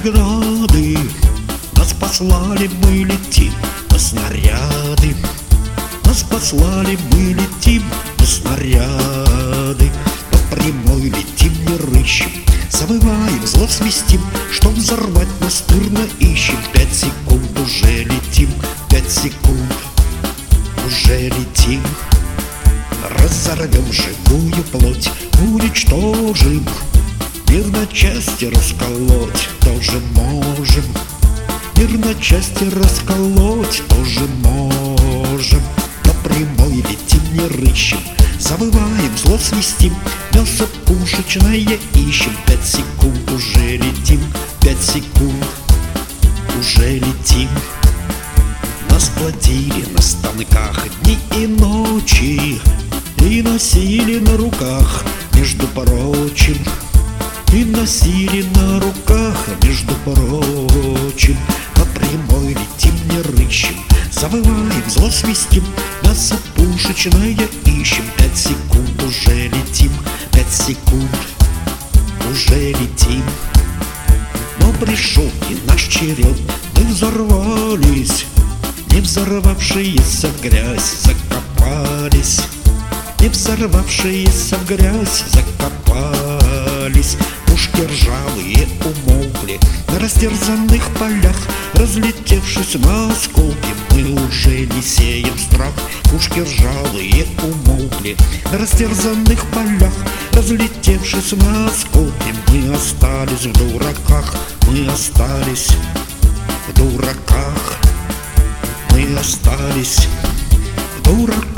преграды. Нас послали, мы летим на снаряды. Нас послали, мы летим на снаряды. По прямой летим, не рыщем, завываем, зло свистим. Чтоб взорвать, настырно ищем. 5 секунд, уже летим, 5 секунд, уже летим. Разорвем живую плоть, уничтожим. Мир на части расколоть тоже можем. Мир на части расколоть тоже можем. По прямой летим, не рыщем, завываем, зло свистим. Мясо пушечное ищем. 5 секунд, уже летим, 5 секунд, уже летим. Нас плодили на станках дни и ночи и носили на руках, между прочим. И носили на руках, между прочим. По прямой летим, не рыщем, завываем, зло свистим. Мясо пушечное ищем. 5 секунд, уже летим, 5 секунд, уже летим. Но пришел и наш черед, мы взорвались. Не взорвавшиеся в грязь закопались. Не взорвавшиеся в грязь закопались. Пушки ржавые умолкли на растерзанных полях. Разлетевшись на осколки, мы уже не сеем страх. Пушки ржавые умолкли на растерзанных полях. Разлетевшись на осколки, мы остались в дураках. Мы остались в дураках. Мы остались в дураках.